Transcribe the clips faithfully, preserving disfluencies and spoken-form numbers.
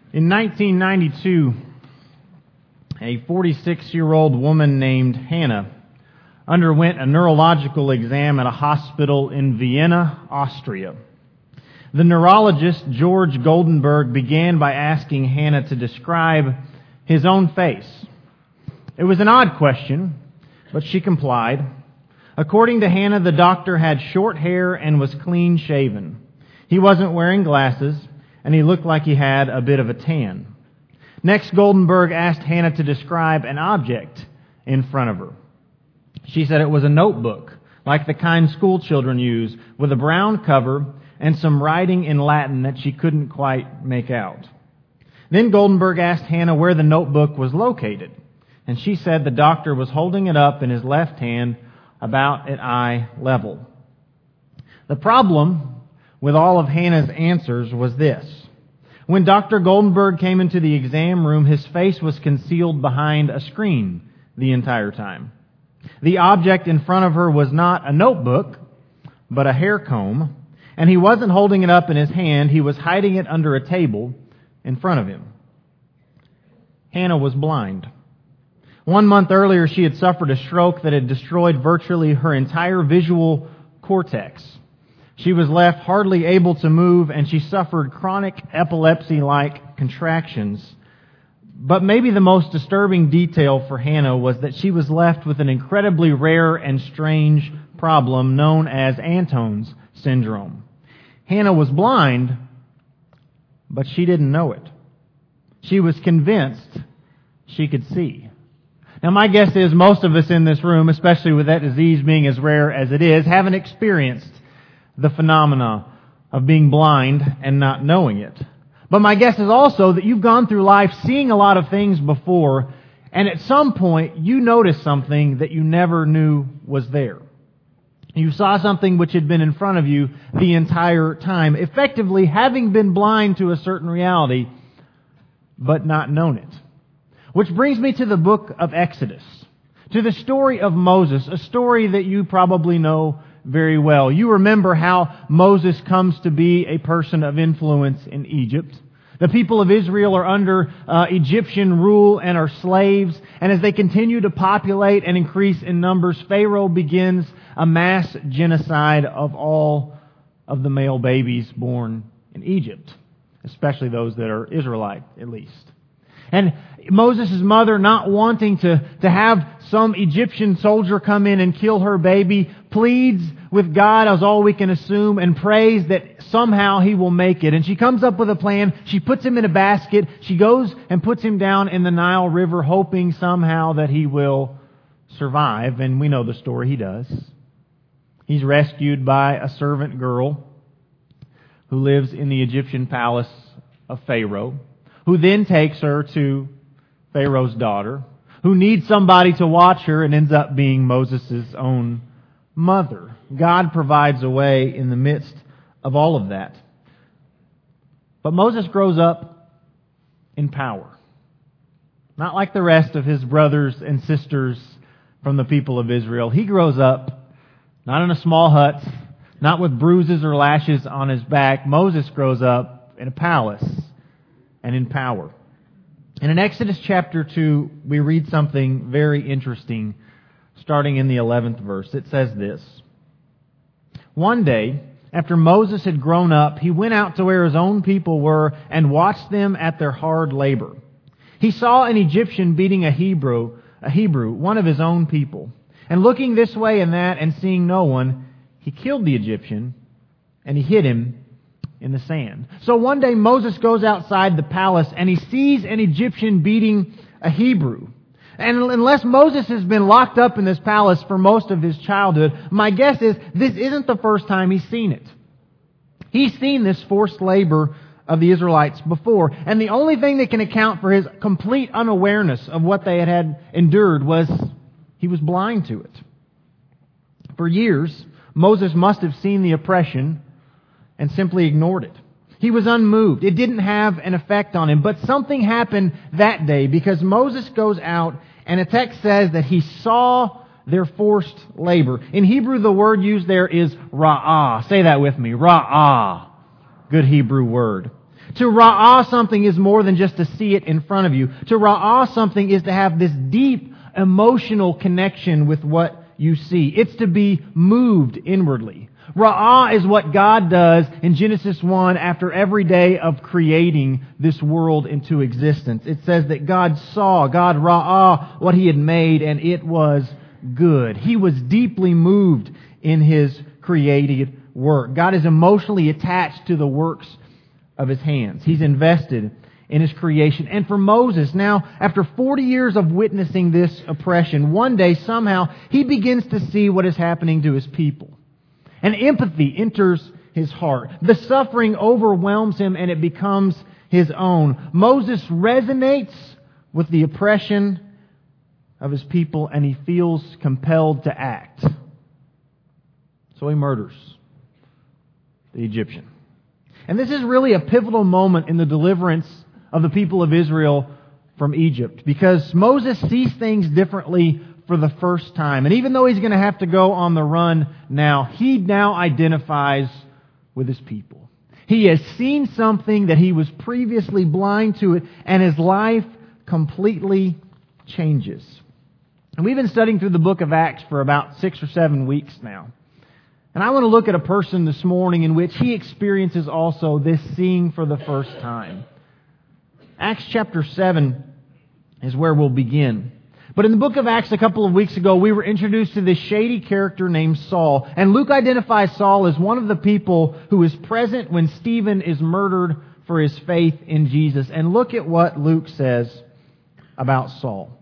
In nineteen ninety-two, a forty-six-year-old woman named Hannah underwent a neurological exam at a hospital in Vienna, Austria. The neurologist, George Goldenberg, began by asking Hannah to describe his own face. It was an odd question, but she complied. According to Hannah, the doctor had short hair and was clean-shaven. He wasn't wearing glasses, and he looked like he had a bit of a tan. Next, Goldenberg asked Hannah to describe an object in front of her. She said it was a notebook, like the kind school children use, with a brown cover and some writing in Latin that she couldn't quite make out. Then Goldenberg asked Hannah where the notebook was located, and she said the doctor was holding it up in his left hand about at eye level. The problem with all of Hannah's answers was this. When Doctor Goldenberg came into the exam room, his face was concealed behind a screen the entire time. The object in front of her was not a notebook, but a hair comb, and he wasn't holding it up in his hand, he was hiding it under a table in front of him. Hannah was blind. One month earlier, she had suffered a stroke that had destroyed virtually her entire visual cortex. She was left hardly able to move, and she suffered chronic epilepsy-like contractions. But maybe the most disturbing detail for Hannah was that she was left with an incredibly rare and strange problem known as Antone's syndrome. Hannah was blind, but she didn't know it. She was convinced she could see. Now, my guess is most of us in this room, especially with that disease being as rare as it is, haven't experienced the phenomena of being blind and not knowing it. But my guess is also that you've gone through life seeing a lot of things before, and at some point you noticed something that you never knew was there. You saw something which had been in front of you the entire time, effectively having been blind to a certain reality, but not known it. Which brings me to the book of Exodus, to the story of Moses, a story that you probably know very well. You remember how Moses comes to be a person of influence in Egypt. The people of Israel are under uh, Egyptian rule and are slaves. And as they continue to populate and increase in numbers, Pharaoh begins a mass genocide of all of the male babies born in Egypt, especially those that are Israelite, at least. And Moses' mother, not wanting to, to have some Egyptian soldier come in and kill her baby, pleads with God, as all we can assume, and prays that somehow he will make it. And she comes up with a plan. She puts him in a basket. She goes and puts him down in the Nile River, hoping somehow that he will survive. And we know the story. He does. He's rescued by a servant girl who lives in the Egyptian palace of Pharaoh, who then takes her to Pharaoh's daughter, who needs somebody to watch her and ends up being Moses' own mother. God provides a way in the midst of all of that. But Moses grows up in power. Not like the rest of his brothers and sisters from the people of Israel. He grows up not in a small hut, not with bruises or lashes on his back. Moses grows up in a palace and in power. And in Exodus chapter two, we read something very interesting, starting in the eleventh verse. It says this: One day, after Moses had grown up, he went out to where his own people were and watched them at their hard labor. He saw an Egyptian beating a Hebrew, a Hebrew, one of his own people. And looking this way and that and seeing no one, he killed the Egyptian and he hid him in the sand. So one day Moses goes outside the palace and he sees an Egyptian beating a Hebrew. And unless Moses has been locked up in this palace for most of his childhood, my guess is this isn't the first time he's seen it. He's seen this forced labor of the Israelites before. And the only thing that can account for his complete unawareness of what they had, had endured was he was blind to it. For years, Moses must have seen the oppression and simply ignored it. He was unmoved. It didn't have an effect on him. But something happened that day because Moses goes out and a text says that he saw their forced labor. In Hebrew, the word used there is ra'ah. Say that with me. Ra'ah. Good Hebrew word. To ra'ah something is more than just to see it in front of you. To ra'ah something is to have this deep emotional connection with what you see. It's to be moved inwardly. Ra'ah is what God does in Genesis one after every day of creating this world into existence. It says that God saw, God ra'ah what He had made, and it was good. He was deeply moved in His created work. God is emotionally attached to the works of His hands. He's invested in His creation. And for Moses, now, after forty years of witnessing this oppression, one day, somehow, he begins to see what is happening to his people. And empathy enters his heart. The suffering overwhelms him and it becomes his own. Moses resonates with the oppression of his people and he feels compelled to act. So he murders the Egyptian. And this is really a pivotal moment in the deliverance of the people of Israel from Egypt, because Moses sees things differently for the first time. And even though he's going to have to go on the run now, he now identifies with his people. He has seen something that he was previously blind to, it, and his life completely changes. And we've been studying through the book of Acts for about six or seven weeks now. And I want to look at a person this morning in which he experiences also this seeing for the first time. Acts chapter seven is where we'll begin. But in the book of Acts a couple of weeks ago, we were introduced to this shady character named Saul. And Luke identifies Saul as one of the people who is present when Stephen is murdered for his faith in Jesus. And look at what Luke says about Saul.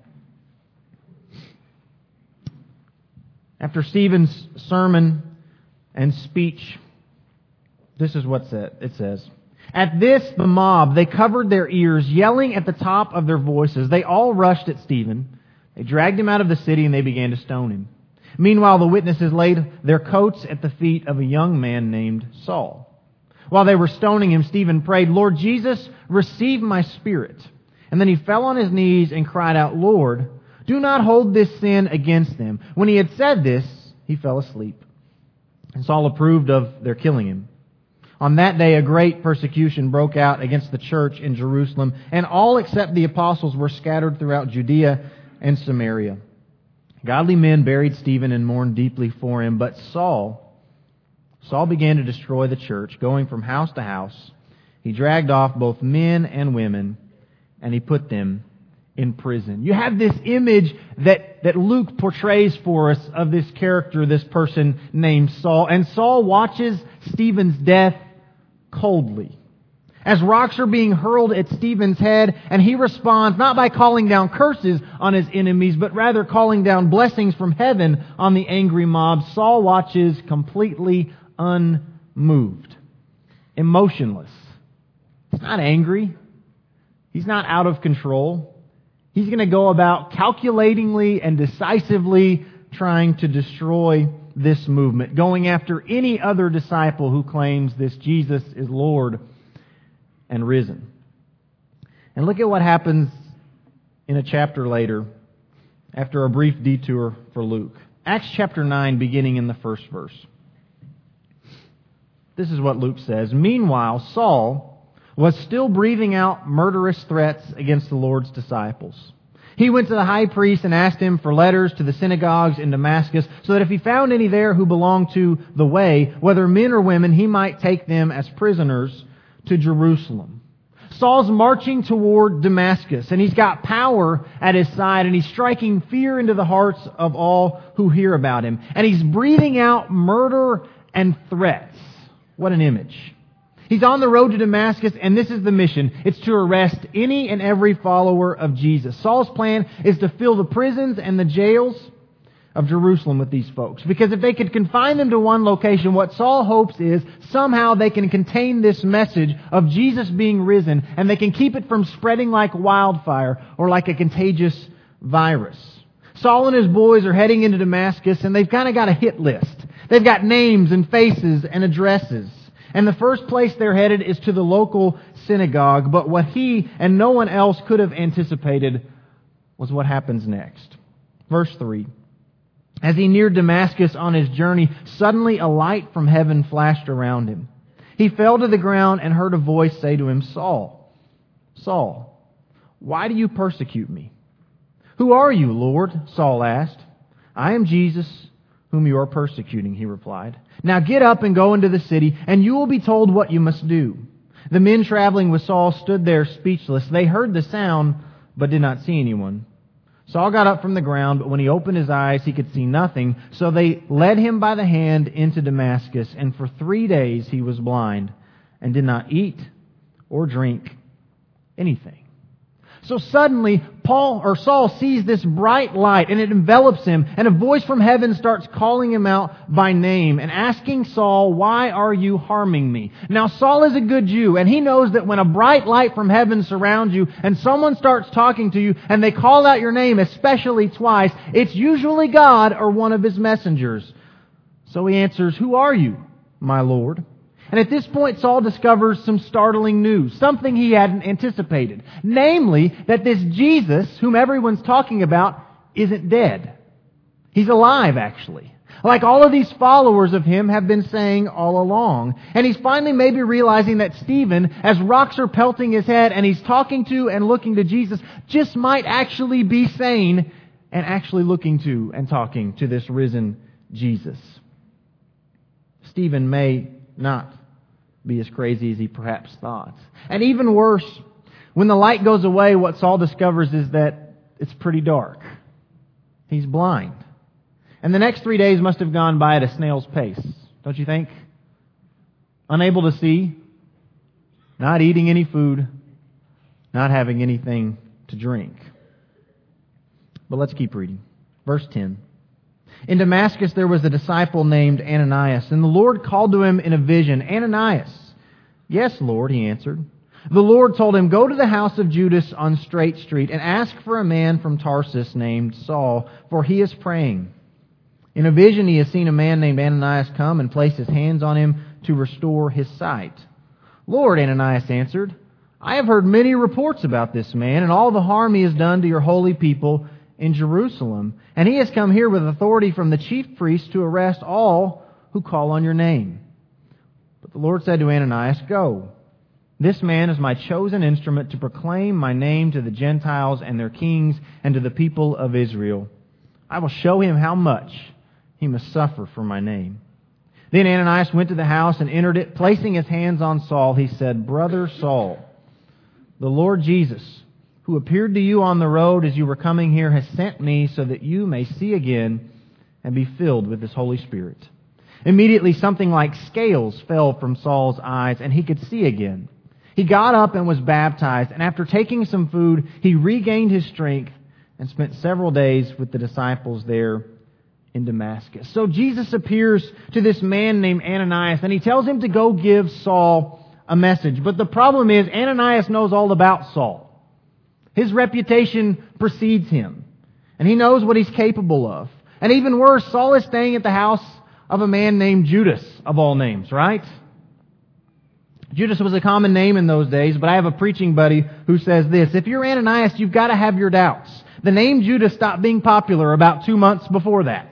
After Stephen's sermon and speech, this is what it says. At this, the mob, they covered their ears, yelling at the top of their voices. They all rushed at Stephen. They dragged him out of the city and they began to stone him. Meanwhile, the witnesses laid their coats at the feet of a young man named Saul. While they were stoning him, Stephen prayed, "Lord Jesus, receive my spirit." And then he fell on his knees and cried out, "Lord, do not hold this sin against them." When he had said this, he fell asleep. And Saul approved of their killing him. On that day, a great persecution broke out against the church in Jerusalem, and all except the apostles were scattered throughout Judea and Samaria. Godly men buried Stephen and mourned deeply for him, but Saul, Saul began to destroy the church, going from house to house. He dragged off both men and women, and he put them in prison. You have this image that, that Luke portrays for us of this character, this person named Saul. And Saul watches Stephen's death coldly, as rocks are being hurled at Stephen's head, and he responds not by calling down curses on his enemies, but rather calling down blessings from heaven on the angry mob. Saul watches completely unmoved, emotionless. He's not angry. He's not out of control. He's going to go about calculatingly and decisively trying to destroy this movement, going after any other disciple who claims this Jesus is Lord and risen. And look at what happens in a chapter later, after a brief detour for Luke. Acts chapter nine, beginning in the first verse. This is what Luke says. Meanwhile, Saul was still breathing out murderous threats against the Lord's disciples. He went to the high priest and asked him for letters to the synagogues in Damascus, so that if he found any there who belonged to the way, whether men or women, he might take them as prisoners to Jerusalem. Saul's marching toward Damascus, and he's got power at his side, and he's striking fear into the hearts of all who hear about him. And he's breathing out murder and threats. What an image. He's on the road to Damascus, and this is the mission. It's to arrest any and every follower of Jesus. Saul's plan is to fill the prisons and the jails of Jerusalem with these folks. Because if they could confine them to one location, what Saul hopes is somehow they can contain this message of Jesus being risen, and they can keep it from spreading like wildfire or like a contagious virus. Saul and his boys are heading into Damascus, and they've kind of got a hit list. They've got names and faces and addresses. And the first place they're headed is to the local synagogue. But what he and no one else could have anticipated was what happens next. Verse three. As he neared Damascus on his journey, suddenly a light from heaven flashed around him. he fell to the ground and heard a voice say to him, Saul, Saul, why do you persecute me? Who are you, Lord? Saul asked. I am Jesus, whom you are persecuting, he replied. Now get up and go into the city, and you will be told what you must do. The men traveling with Saul stood there speechless. They heard the sound, but did not see anyone. Saul got up from the ground, but when he opened his eyes, he could see nothing. So they led him by the hand into Damascus, and for three days he was blind and did not eat or drink anything. So suddenly, Paul or Saul sees this bright light, and it envelops him, and a voice from heaven starts calling him out by name and asking Saul, why are you harming me? Now, Saul is a good Jew, and he knows that when a bright light from heaven surrounds you, and someone starts talking to you, and they call out your name, especially twice, it's usually God or one of His messengers. So he answers, who are you, my Lord? And at this point, Saul discovers some startling news, something he hadn't anticipated. Namely, that this Jesus, whom everyone's talking about, isn't dead. He's alive, actually. Like all of these followers of him have been saying all along. And he's finally maybe realizing that Stephen, as rocks are pelting his head and he's talking to and looking to Jesus, just might actually be sane and actually looking to and talking to this risen Jesus. Stephen may not be as crazy as he perhaps thought. And even worse, when the light goes away, what Saul discovers is that it's pretty dark. He's blind. And the next three days must have gone by at a snail's pace, don't you think? Unable to see, not eating any food, not having anything to drink. But let's keep reading. Verse ten. In Damascus there was a disciple named Ananias, and the Lord called to him in a vision, Ananias. Yes, Lord, he answered. The Lord told him, go to the house of Judas on Straight Street and ask for a man from Tarsus named Saul, for he is praying. In a vision he has seen a man named Ananias come and place his hands on him to restore his sight. Lord, Ananias answered, I have heard many reports about this man and all the harm he has done to your holy people in Jerusalem, and he has come here with authority from the chief priests to arrest all who call on your name. But the Lord said to Ananias, go. This man is my chosen instrument to proclaim my name to the Gentiles and their kings and to the people of Israel. I will show him how much he must suffer for my name. Then Ananias went to the house and entered it. Placing his hands on Saul, he said, Brother Saul, the Lord Jesus, who appeared to you on the road as you were coming here, has sent me so that you may see again and be filled with His Holy Spirit. Immediately something like scales fell from Saul's eyes, and he could see again. He got up and was baptized, and after taking some food, he regained his strength and spent several days with the disciples there in Damascus. So Jesus appears to this man named Ananias, and he tells him to go give Saul a message. But the problem is, Ananias knows all about Saul. His reputation precedes him, and he knows what he's capable of. And even worse, Saul is staying at the house of a man named Judas, of all names, right? Judas was a common name in those days, but I have a preaching buddy who says this, if you're Ananias, you've got to have your doubts. The name Judas stopped being popular about two months before that.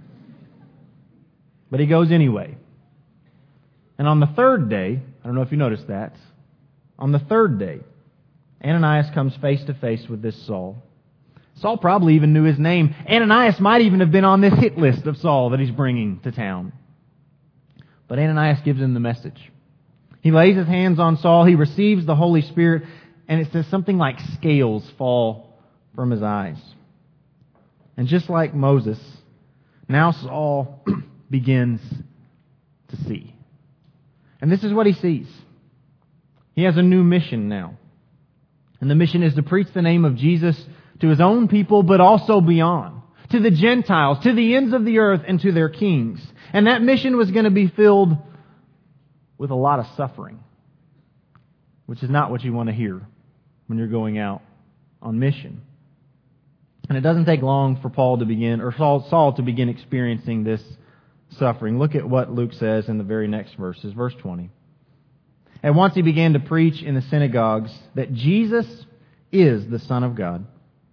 But he goes anyway. And on the third day, I don't know if you noticed that, on the third day, Ananias comes face to face with this Saul. Saul probably even knew his name. Ananias might even have been on this hit list of Saul that he's bringing to town. But Ananias gives him the message. He lays his hands on Saul. He receives the Holy Spirit. And it says something like scales fall from his eyes. And just like Moses, now Saul begins to see. And this is what he sees. He has a new mission now. And the mission is to preach the name of Jesus to His own people, but also beyond. To the Gentiles, to the ends of the earth, and to their kings. And that mission was going to be filled with a lot of suffering. Which is not what you want to hear when you're going out on mission. And it doesn't take long for Paul to begin, or Saul, Saul to begin experiencing this suffering. Look at what Luke says in the very next verses. Verse twenty. At once he began to preach in the synagogues that Jesus is the Son of God.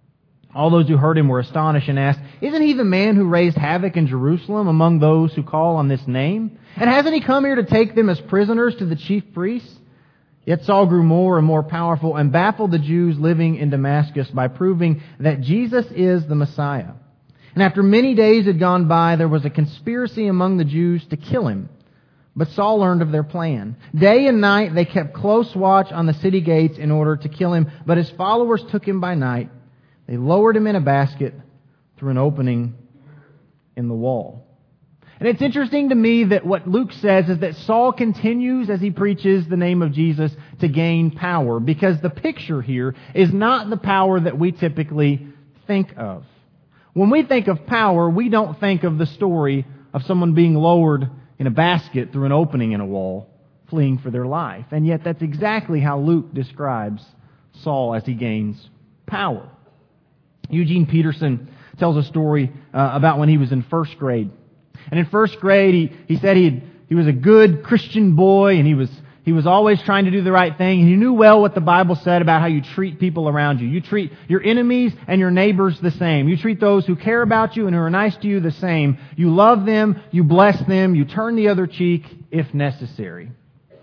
All those who heard him were astonished and asked, "Isn't he the man who raised havoc in Jerusalem among those who call on this name? And hasn't he come here to take them as prisoners to the chief priests?" Yet Saul grew more and more powerful and baffled the Jews living in Damascus by proving that Jesus is the Messiah. And after many days had gone by, there was a conspiracy among the Jews to kill him. But Saul learned of their plan. Day and night they kept close watch on the city gates in order to kill him, but his followers took him by night. They lowered him in a basket through an opening in the wall. And it's interesting to me that what Luke says is that Saul continues as he preaches the name of Jesus to gain power, because the picture here is not the power that we typically think of. When we think of power, we don't think of the story of someone being lowered in a basket through an opening in a wall, fleeing for their life. And yet that's exactly how Luke describes Saul as he gains power. Eugene Peterson tells a story uh, about when he was in first grade. And in first grade, he, he said he he was a good Christian boy, and he was he was always trying to do the right thing. And he knew well what the Bible said about how you treat people around you. You treat your enemies and your neighbors the same. You treat those who care about you and who are nice to you the same. You love them, you bless them, you turn the other cheek if necessary.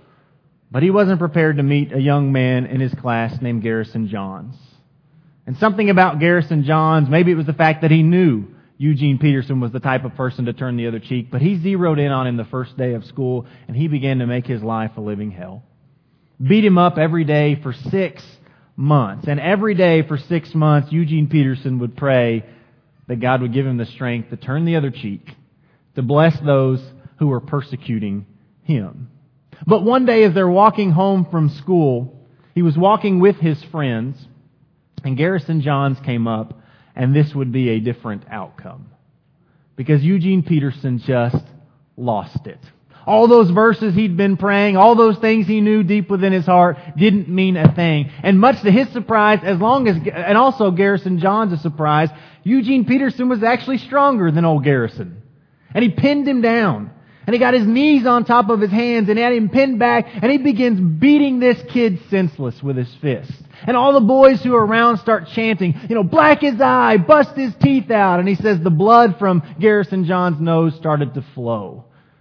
But he wasn't prepared to meet a young man in his class named Garrison Johns. And something about Garrison Johns, maybe it was the fact that he knew Eugene Peterson was the type of person to turn the other cheek, but he zeroed in on him the first day of school, and he began to make his life a living hell. Beat him up every day for six months. And every day for six months, Eugene Peterson would pray that God would give him the strength to turn the other cheek, to bless those who were persecuting him. But one day as they're walking home from school, he was walking with his friends, and Garrison Johns came up, and this would be a different outcome. Because Eugene Peterson just lost it. All those verses he'd been praying, all those things he knew deep within his heart didn't mean a thing. And much to his surprise, as long as, and also Garrison Johns' surprise, Eugene Peterson was actually stronger than old Garrison. And he pinned him down. And he got his knees on top of his hands and had him pinned back, and he begins beating this kid senseless with his fist. And all the boys who are around start chanting, you know, black his eye, bust his teeth out. And he says the blood from Garrison Johns' nose started to flow.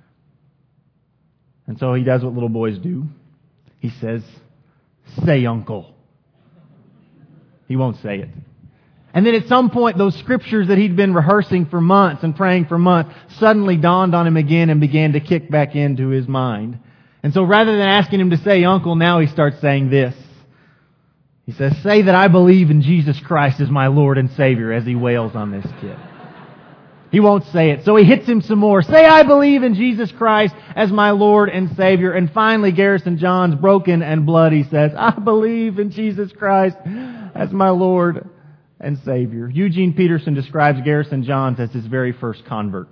And so he does what little boys do. He says, "Say, uncle." He won't say it. And then at some point, those scriptures that he'd been rehearsing for months and praying for months suddenly dawned on him again and began to kick back into his mind. And so rather than asking him to say uncle, now he starts saying this. He says, "Say that I believe in Jesus Christ as my Lord and Savior," as he wails on this kid. He won't say it. So he hits him some more. "Say I believe in Jesus Christ as my Lord and Savior." And finally, Garrison Johns, broken and bloody, says, "I believe in Jesus Christ as my Lord and Savior." Eugene Peterson describes Garrison Johns as his very first convert.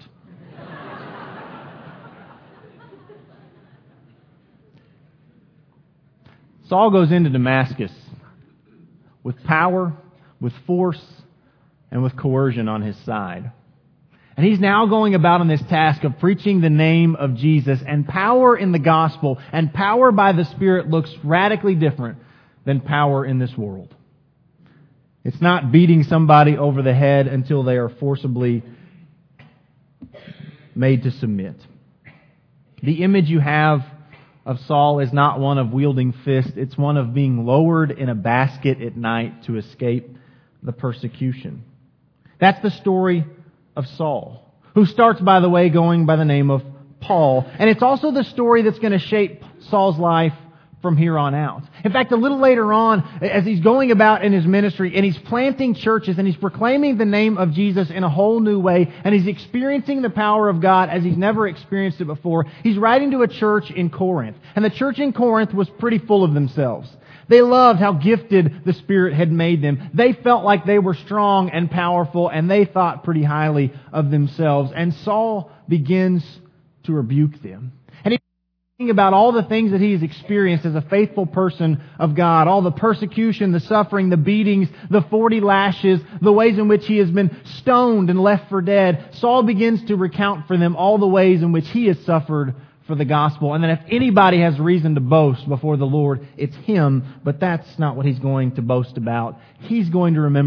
Saul goes into Damascus with power, with force, and with coercion on his side. And he's now going about on this task of preaching the name of Jesus, and power in the gospel and power by the Spirit looks radically different than power in this world. It's not beating somebody over the head until they are forcibly made to submit. The image you have of Saul is not one of wielding fists. It's one of being lowered in a basket at night to escape the persecution. That's the story of Saul, who starts, by the way, going by the name of Paul. And it's also the story that's going to shape Saul's life from here on out. In fact, a little later on, as he's going about in his ministry and he's planting churches and he's proclaiming the name of Jesus in a whole new way, and he's experiencing the power of God as he's never experienced it before, he's writing to a church in Corinth. And the church in Corinth was pretty full of themselves. They loved how gifted the Spirit had made them. They felt like they were strong and powerful, and they thought pretty highly of themselves. And Saul begins to rebuke them. And he's thinking about all the things that he's experienced as a faithful person of God, all the persecution, the suffering, the beatings, the forty lashes, the ways in which he has been stoned and left for dead. Saul begins to recount for them all the ways in which he has suffered for the gospel. And then if anybody has reason to boast before the Lord, it's him. But that's not what he's going to boast about. He's going to remember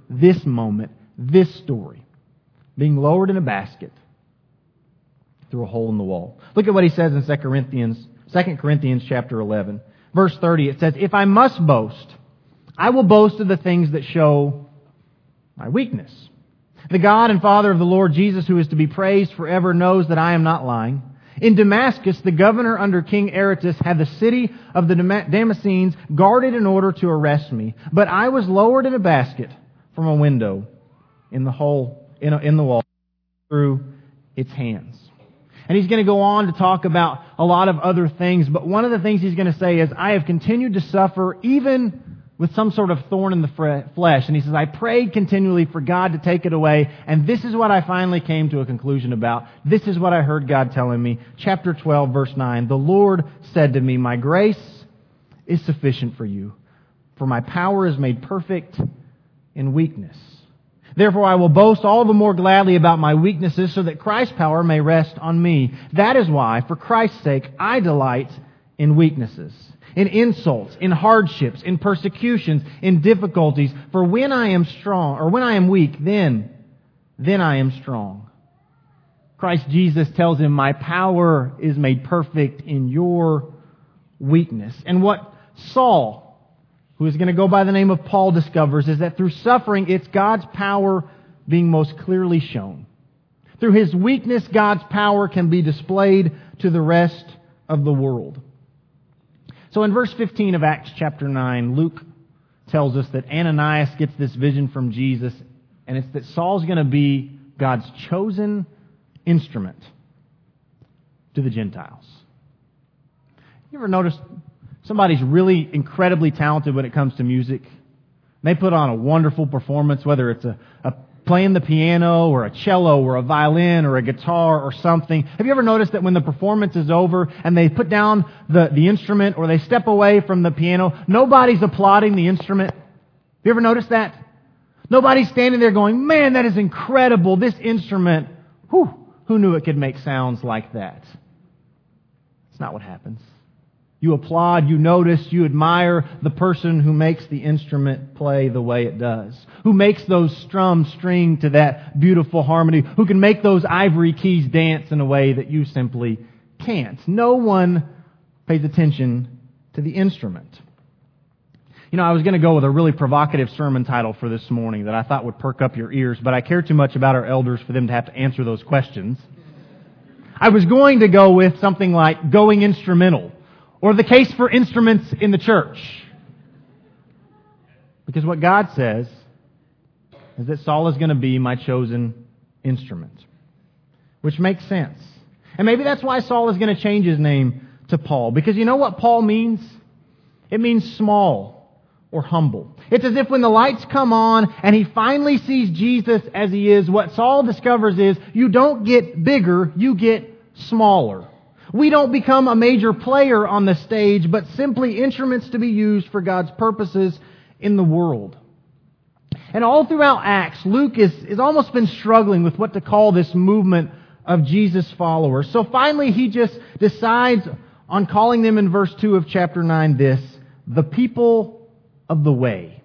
this moment, this story. Being lowered in a basket through a hole in the wall. Look at what he says in Second Corinthians, Second Corinthians chapter eleven. Verse thirty, it says, "If I must boast, I will boast of the things that show my weakness. The God and Father of the Lord Jesus, who is to be praised forever, knows that I am not lying. In Damascus, the governor under King Aretas had the city of the Damascenes guarded in order to arrest me. But I was lowered in a basket from a window in the hole, in, a, in the wall, through its hands." And he's going to go on to talk about a lot of other things. But one of the things he's going to say is, "I have continued to suffer even with some sort of thorn in the flesh." And he says, "I prayed continually for God to take it away. And this is what I finally came to a conclusion about. This is what I heard God telling me." Chapter twelve, verse nine. "The Lord said to me, my grace is sufficient for you, for my power is made perfect in weakness. Therefore I will boast all the more gladly about my weaknesses, so that Christ's power may rest on me. That is why, for Christ's sake, I delight in weaknesses, in insults, in hardships, in persecutions, in difficulties. For when I am strong, or when I am weak, then, then I am strong." Christ Jesus tells him, "My power is made perfect in your weakness." And what Saul, who is going to go by the name of Paul, discovers is that through suffering, it's God's power being most clearly shown. Through his weakness, God's power can be displayed to the rest of the world. So in verse fifteen of Acts chapter nine, Luke tells us that Ananias gets this vision from Jesus, and it's that Saul's going to be God's chosen instrument to the Gentiles. You ever noticed somebody's really incredibly talented when it comes to music? They put on a wonderful performance, whether it's a, a playing the piano or a cello or a violin or a guitar or something. Have you ever noticed that when the performance is over and they put down the, the instrument or they step away from the piano, nobody's applauding the instrument? Have you ever noticed that? Nobody's standing there going, "Man, that is incredible. This instrument, whew, who knew it could make sounds like that?" It's not what happens. You applaud, you notice, you admire the person who makes the instrument play the way it does, who makes those strums string to that beautiful harmony, who can make those ivory keys dance in a way that you simply can't. No one pays attention to the instrument. You know, I was going to go with a really provocative sermon title for this morning that I thought would perk up your ears, but I care too much about our elders for them to have to answer those questions. I was going to go with something like Going Instrumental, or The Case for Instruments in the Church. Because what God says is that Saul is going to be my chosen instrument. Which makes sense. And maybe that's why Saul is going to change his name to Paul. Because you know what Paul means? It means small or humble. It's as if when the lights come on and he finally sees Jesus as he is, what Saul discovers is you don't get bigger, you get smaller. We don't become a major player on the stage, but simply instruments to be used for God's purposes in the world. And all throughout Acts, Luke is, is almost been struggling with what to call this movement of Jesus followers. So finally he just decides on calling them in verse two of chapter nine this, the people of the way.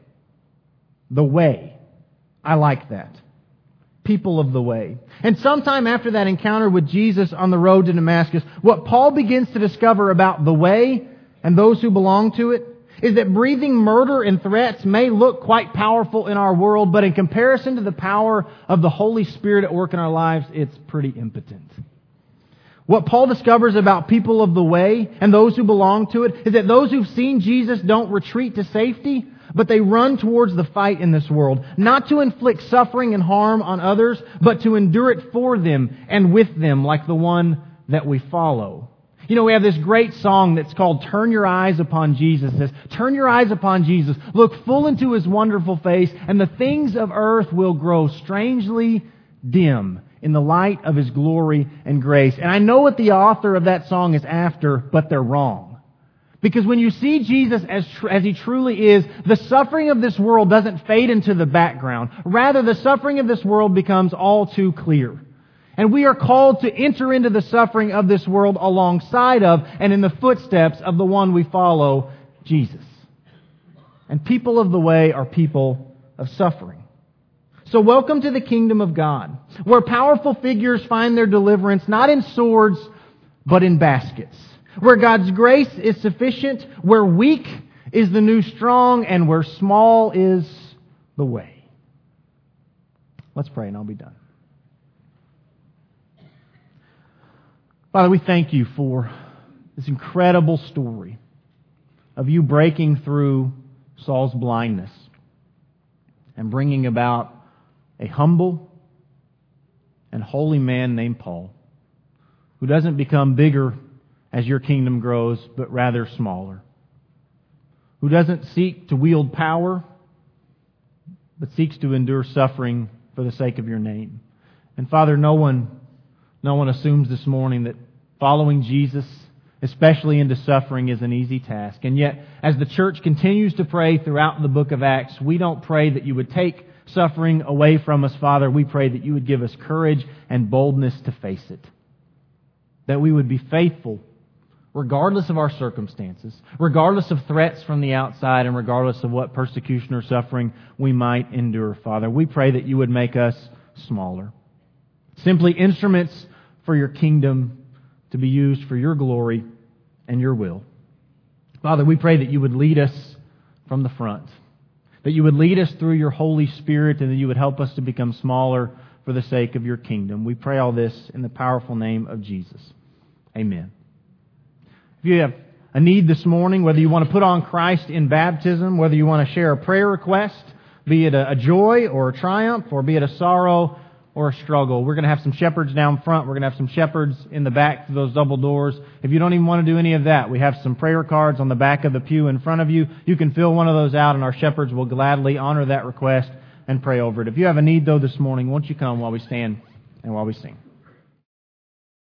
The way. I like that. People of the way. And sometime after that encounter with Jesus on the road to Damascus, what Paul begins to discover about the way and those who belong to it is that breathing murder and threats may look quite powerful in our world, but in comparison to the power of the Holy Spirit at work in our lives, it's pretty impotent. What Paul discovers about people of the way and those who belong to it is that those who've seen Jesus don't retreat to safety, but they run towards the fight in this world, not to inflict suffering and harm on others, but to endure it for them and with them, like the one that we follow. You know, we have this great song that's called Turn Your Eyes Upon Jesus. It says, turn your eyes upon Jesus, look full into His wonderful face, and the things of earth will grow strangely dim in the light of His glory and grace. And I know what the author of that song is after, but they're wrong. Because when you see Jesus as tr- as He truly is, the suffering of this world doesn't fade into the background. Rather, the suffering of this world becomes all too clear. And we are called to enter into the suffering of this world alongside of and in the footsteps of the one we follow, Jesus. And people of the way are people of suffering. So welcome to the kingdom of God, where powerful figures find their deliverance not in swords, but in baskets. Where God's grace is sufficient, where weak is the new strong, and where small is the way. Let's pray and I'll be done. Father, we thank you for this incredible story of you breaking through Saul's blindness and bringing about a humble and holy man named Paul, who doesn't become bigger as your kingdom grows, but rather smaller, who doesn't seek to wield power, but seeks to endure suffering for the sake of your name. And Father, no one No one assumes this morning that following Jesus, especially into suffering, is an easy task. And yet, as the church continues to pray throughout the book of Acts, we don't pray that you would take suffering away from us, Father. We pray that you would give us courage and boldness to face it. That we would be faithful regardless of our circumstances, regardless of threats from the outside, and regardless of what persecution or suffering we might endure, Father. We pray that you would make us smaller. Simply instruments for your kingdom to be used for your glory and your will. Father, we pray that you would lead us from the front, that you would lead us through your Holy Spirit, and that you would help us to become smaller for the sake of your kingdom. We pray all this in the powerful name of Jesus. Amen. If you have a need this morning, whether you want to put on Christ in baptism, whether you want to share a prayer request, be it a joy or a triumph, or be it a sorrow or a struggle, we're going to have some shepherds down front. We're going to have some shepherds in the back through those double doors. If you don't even want to do any of that, we have some prayer cards on the back of the pew in front of you. You can fill one of those out, and our shepherds will gladly honor that request and pray over it. If you have a need, though, this morning, won't you come while we stand and while we sing?